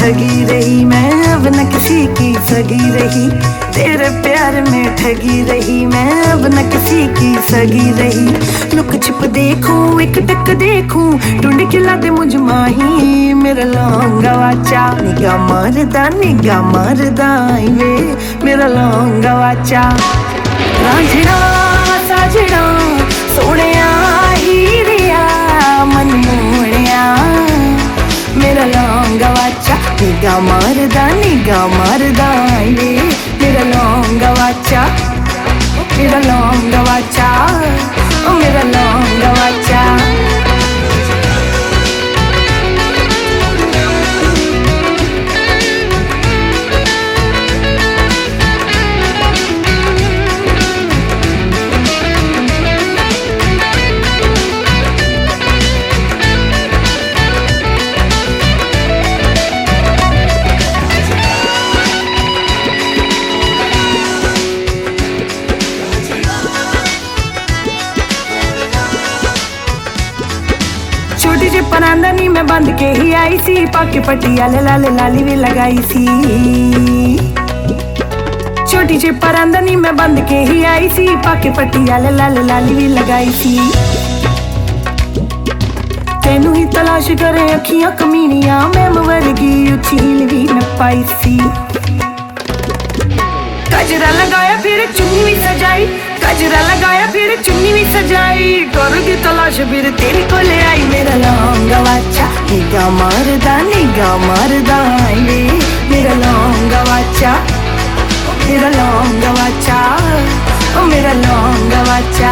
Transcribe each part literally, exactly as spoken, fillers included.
ठगी रही मैं, अब न किसी की सगी रही। तेरे प्यार में ठगी रही मैं, अब न किसी की सगी रही। लुक छिप देखूं एक टक देखूं, ढूंढ के ला दे मुझ माही मेरा लौंगा वाचा। निगाह मारदा निगाह मारदा वे मेरा लौंगा वाचा। रांझणा साजणा सोहणिया हीरिया मन मोहणिया मेरा लौंगा वाचा। निगाह मारदा निगाह मारदा वे मेरा लौंगा वाचा, मेरा लौंगा वाचा, ओ मेरा लौंगा वाचा। छोटी सी परांदानी में बंद के ही आई सी, पाके पटियाले लाले लाली भी लगाई सी। छोटी सी परांदानी में बंद के ही आई सी, पाके पटियाले लाले लाली भी लगाई सी। तेनू ही तलाश करे अखियां कमीनियां, मैं वर्गी उछील भी न पाई सी। गजरा लगाया फिर चुन्नी भी सजाई, गजरा लगाया फिर चुन्नी भी सजाई। करोगी तलाश फिर तेरे को ले आई मेरा लौंगा वाचा। निगाह मारदा निगाह मारदा वे मेरा लौंगा वाचा, मेरा लौंगा वाचा, ओ मेरा लौंगा वाचा।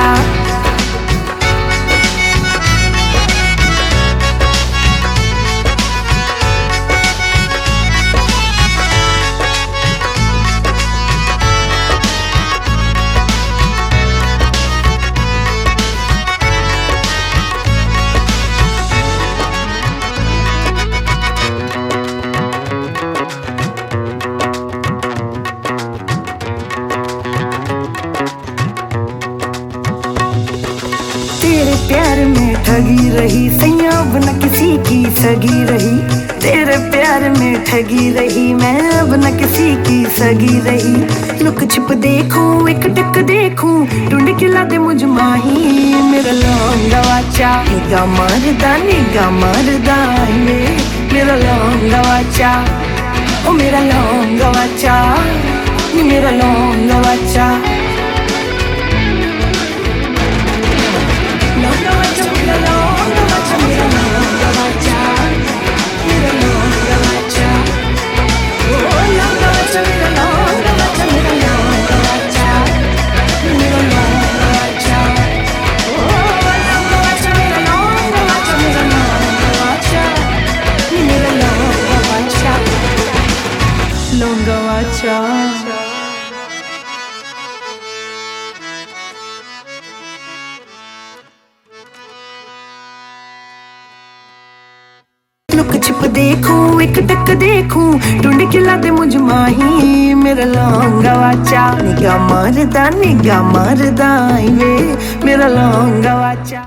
तेरे प्यार में ठगी रही सैया, अब न किसी की सगी रही। तेरे प्यार में ठगी रही मैं, अब न किसी की सगी रही। लुक छिप देखूं एक टक देखूं, ढूंढ के ला दे मुझ माही मेरा लौंगा वाचा। निगाह मारदा निगाह मारदा वे मेरा लौंगा वाचा, ओ मेरा लौंगा वाचा, मेरा लौंगा वाचा। लौंगा वाचा। लुक छिप देखूं एक टक देखूं, ढूंढ के ला दे मुझ माही मेरा लौंगा वाचा। निगाह मारदा निगाह मारदा वे मेरा लौंगा वाचा।